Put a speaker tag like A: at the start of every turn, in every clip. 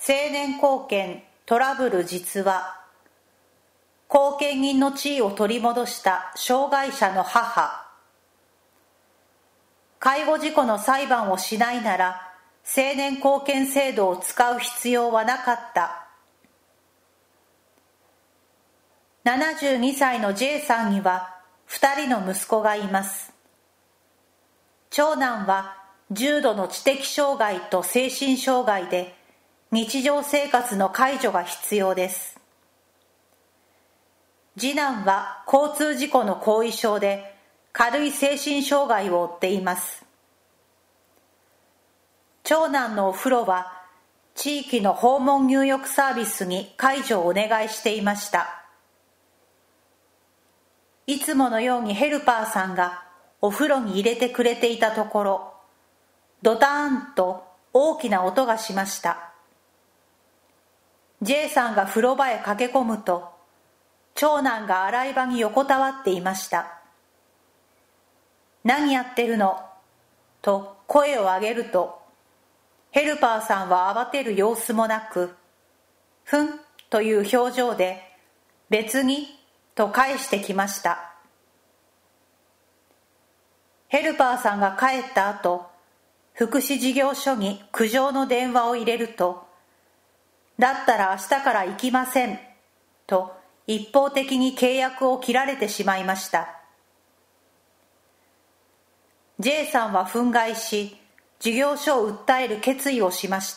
A: 年後見トラブル実話、後見人の地位を取り戻した障害者の母。介護事故の裁判をしないなら成年後見制度を使う必要はなかった。72歳の J さんには2人の息子がいます。長男は重度の知的障害と精神障害で日常生活の介助が必要です。次男は交通事故の後遺症で軽い精神障害を負っています。長男のお風呂は地域の訪問入浴サービスに介助をお願いしていました。いつものようにヘルパーさんがお風呂に入れてくれていたところ、ドターンと大きな音がしました。J さんが風呂場へ駆け込むと、長男が洗い場に横たわっていました。何やってるのと声を上げると、ヘルパーさんは慌てる様子もなく、ふんという表情で、別にと返してきました。ヘルパーさんが帰った後、福祉事業所に苦情の電話を入れると、だったら明日から行きませんと一方的に契約を切られてしまいました。J さんは憤慨し、事業所を訴える決意をしました。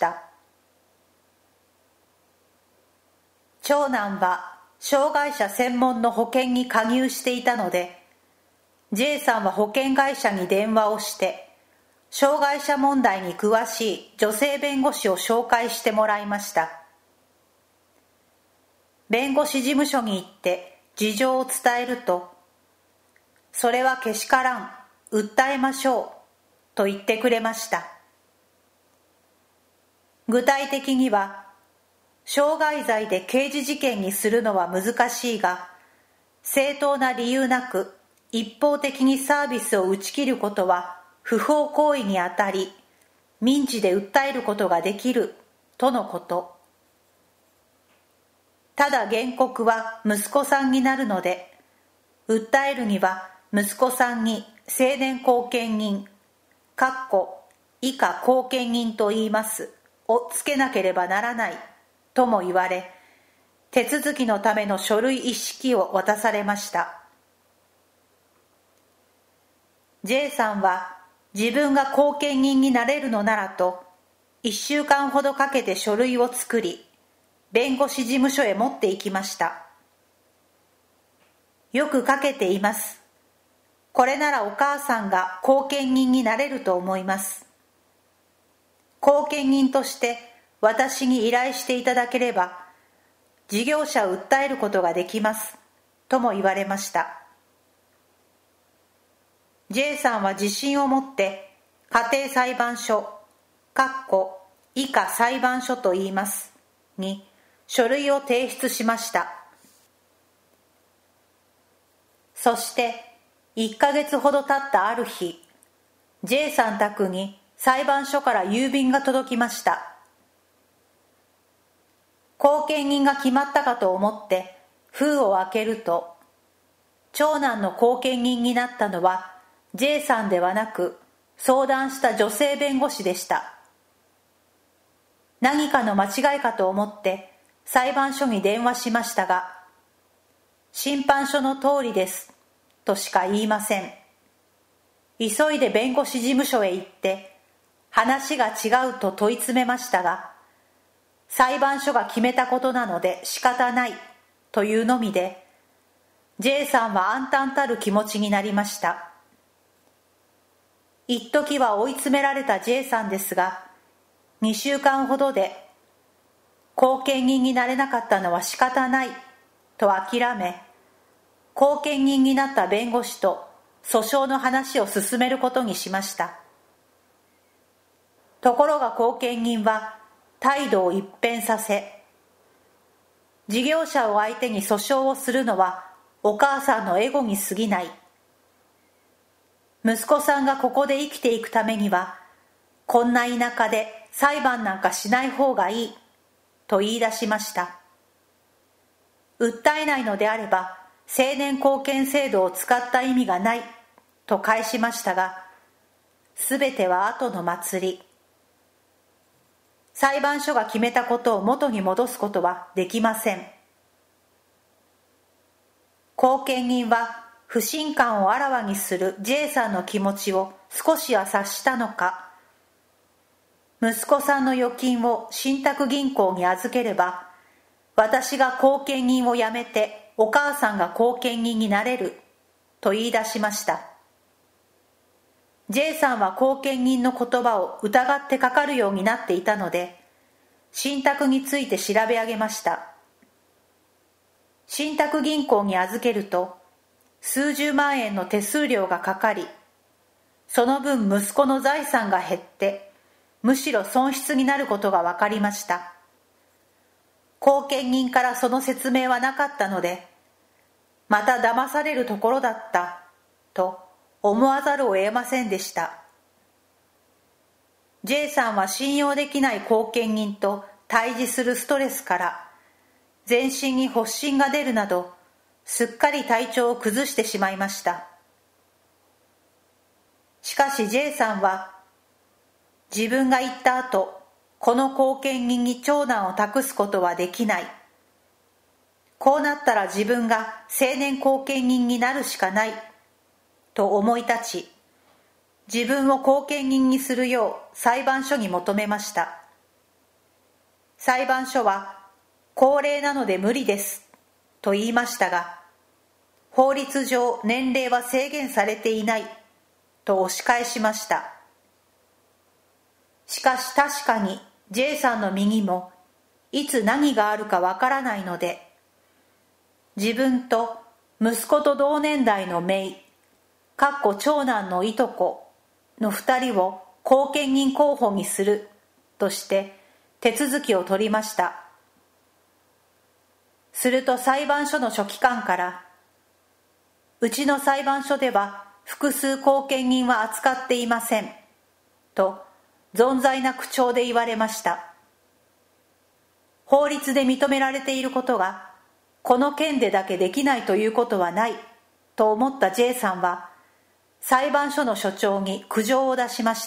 A: 長男は障害者専門の保険に加入していたので、J さんは保険会社に電話をして、障害者問題に詳しい女性弁護士を紹介してもらいました。弁護士事務所に行って事情を伝えると、それはけしからん、訴えましょうと言ってくれました。具体的には、傷害罪で刑事事件にするのは難しいが、正当な理由なく一方的にサービスを打ち切ることは不法行為にあたり、民事で訴えることができるとのこと。ただ原告は息子さんになるので、訴えるには息子さんに成年後見人、以下後見人と言いますをつけなければならないとも言われ、手続きのための書類一式を渡されました。J さんは自分が後見人になれるのならと、1週間ほどかけて書類を作り、弁護士事務所へ持って行きました。よく書けています。これならお母さんが後見人になれると思います。後見人として私に依頼していただければ、事業者を訴えることができます。とも言われました。J さんは自信を持って家庭裁判所、以下裁判所と言います、に書類を提出しました。そして1ヶ月ほど経ったある日、J さん宅に裁判所から郵便が届きました。後見人が決まったかと思って封を開けると、長男の後見人になったのは J さんではなく、相談した女性弁護士でした。何かの間違いかと思って裁判所に電話しましたが、審判所の通りですとしか言いません。急いで弁護士事務所へ行って話が違うと問い詰めましたが、裁判所が決めたことなので仕方ないというのみで、J さんは暗淡たる気持ちになりました。一時は追い詰められた J さんですが、2週間ほどで後見人になれなかったのは仕方ないと諦め、後見人になった弁護士と訴訟の話を進めることにしました。ところが後見人は態度を一変させ、事業者を相手に訴訟をするのはお母さんのエゴに過ぎない。息子さんがここで生きていくためには、こんな田舎で裁判なんかしない方がいいと言い出しました。訴えないのであれば成年後見制度を使った意味がないと返しましたが、すべては後の祭り。裁判所が決めたことを元に戻すことはできません。後見人は不信感をあらわにする J さんの気持ちを少しは察したのか、息子さんの預金を信託銀行に預ければ、私が後見人を辞めてお母さんが後見人になれると言い出しました。J さんは後見人の言葉を疑ってかかるようになっていたので、信託について調べ上げました。信託銀行に預けると数十万円の手数料がかかり、その分息子の財産が減ってむしろ損失になることが分かりました。後見人からその説明はなかったので、また騙されるところだったと思わざるを得ませんでした。J さんは信用できない後見人と対峙するストレスから全身に発疹が出るなど、すっかり体調を崩してしまいました。しかし J さんは、自分が言った後、この後見人に長男を託すことはできない。こうなったら自分が成年後見人になるしかない。と思い立ち、自分を後見人にするよう裁判所に求めました。裁判所は、高齢なので無理ですと言いましたが、法律上年齢は制限されていないと押し返しました。しかし確かに J さんの身にもいつ何があるかわからないので、自分と息子と同年代の姪、長男のいとこの2人を後見人候補にするとして手続きを取りました。すると裁判所の書記官から、うちの裁判所では複数後見人は扱っていませんと存在な口調で言われました。法律で認められていることがこの件でだけできないということはないと思った J さんは裁判所の所長に苦情を出しました。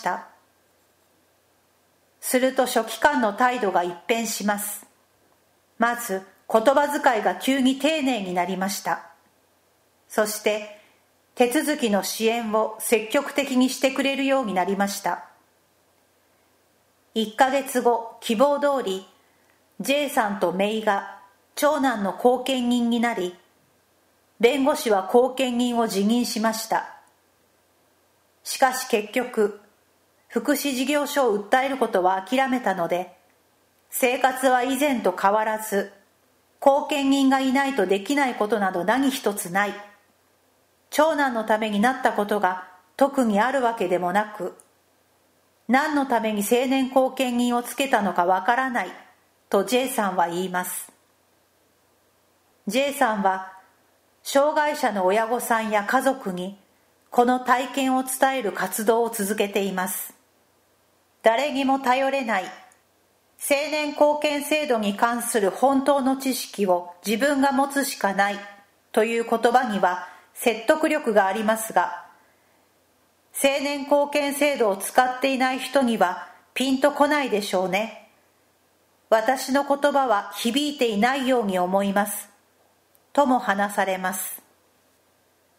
A: すると書記官の態度が一変します。まず言葉遣いが急に丁寧になりました。そして手続きの支援を積極的にしてくれるようになりました。1ヶ月後、希望通り J さんと姪が長男の後見人になり、弁護士は後見人を辞任しました。しかし結局、福祉事業所を訴えることは諦めたので、生活は以前と変わらず、後見人がいないとできないことなど何一つない。長男のためになったことが特にあるわけでもなく、何のために成年後見人をつけたのかわからないと J さんは言います。J さんは障害者の親御さんや家族にこの体験を伝える活動を続けています。誰にも頼れない成年後見制度に関する本当の知識を自分が持つしかないという言葉には説得力がありますが、成年後見制度を使っていない人にはピンとこないでしょうね。私の言葉は響いていないように思います。とも話されます。